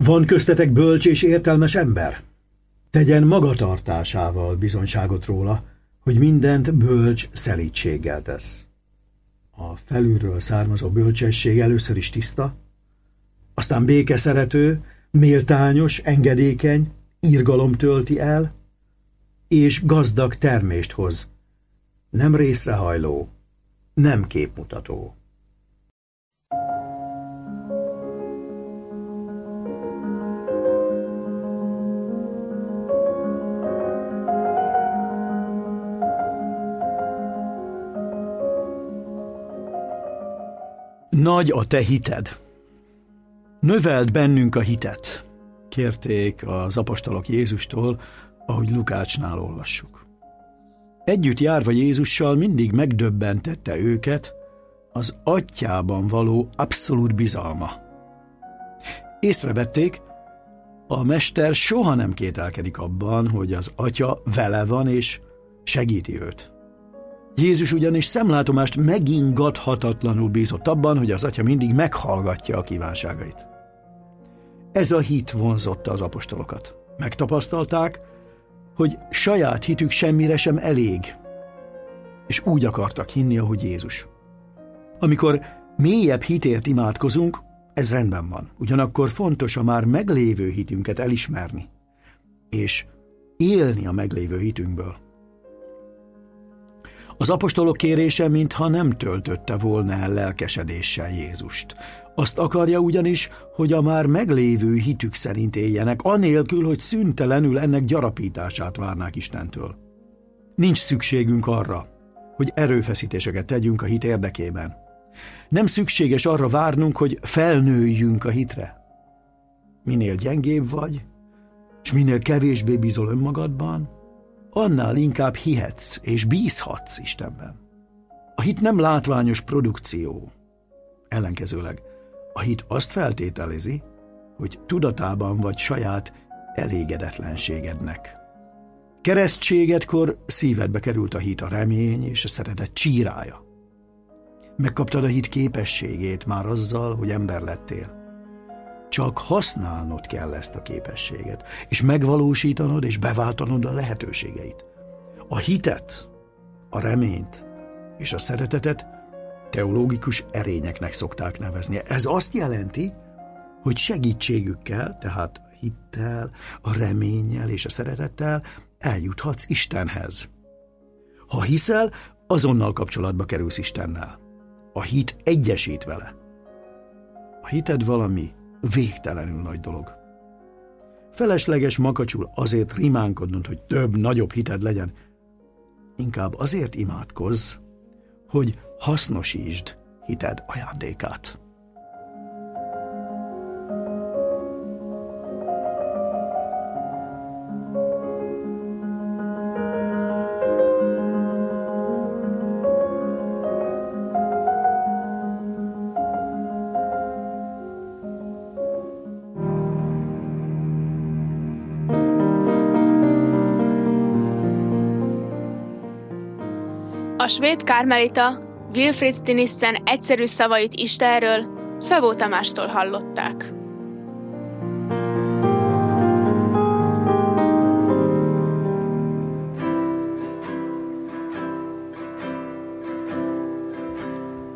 Van köztetek bölcs és értelmes ember? Tegyen magatartásával bizonyságot róla, hogy mindent bölcs szelídséggel tesz. A felülről származó bölcsesség először is tiszta, aztán békeszerető, méltányos, engedékeny, irgalom tölti el, és gazdag termést hoz, nem részrehajló, nem képmutató. Nagy a te hited. Növeld bennünk a hitet, kérték az apostolok Jézustól, ahogy Lukácsnál olvassuk. Együtt járva Jézussal mindig megdöbbentette őket az atyában való abszolút bizalma. Észrevették, a mester soha nem kételkedik abban, hogy az atya vele van és segíti őt. Jézus ugyanis szemlátomást megingathatatlanul bízott abban, hogy az atya mindig meghallgatja a kívánságait. Ez a hit vonzotta az apostolokat. Megtapasztalták, hogy saját hitük semmire sem elég, és úgy akartak hinni, ahogy Jézus. Amikor mélyebb hitért imádkozunk, ez rendben van. Ugyanakkor fontos a már meglévő hitünket elismerni, és élni a meglévő hitünkből. Az apostolok kérése mintha nem töltötte volna el lelkesedéssel Jézust. Azt akarja ugyanis, hogy a már meglévő hitük szerint éljenek, anélkül, hogy szüntelenül ennek gyarapítását várnák Istentől. Nincs szükségünk arra, hogy erőfeszítéseket tegyünk a hit érdekében. Nem szükséges arra várnunk, hogy felnőjünk a hitre. Minél gyengébb vagy, és minél kevésbé bízol önmagadban, annál inkább hihetsz és bízhatsz Istenben. A hit nem látványos produkció. Ellenkezőleg a hit azt feltételezi, hogy tudatában vagy saját elégedetlenségednek. Keresztségedkor szívedbe került a hit, a remény és a szeretet csírája. Megkaptad a hit képességét már azzal, hogy ember lettél. Csak használnod kell ezt a képességet, és megvalósítanod és beváltanod a lehetőségeit. A hitet, a reményt és a szeretetet teológikus erényeknek szokták nevezni. Ez azt jelenti, hogy segítségükkel, tehát a hittel, a reménnyel és a szeretettel eljuthatsz Istenhez. Ha hiszel, azonnal kapcsolatba kerülsz Istennel. A hit egyesít vele. A hited valami végtelenül nagy dolog. Felesleges makacsul azért rimánkodnod, hogy több, nagyobb hited legyen. Inkább azért imádkozz, hogy hasznosítsd hited ajándékát. A svéd karmelita Wilfrid Stinissen egyszerű szavait Istenről Szabó Tamástól hallották.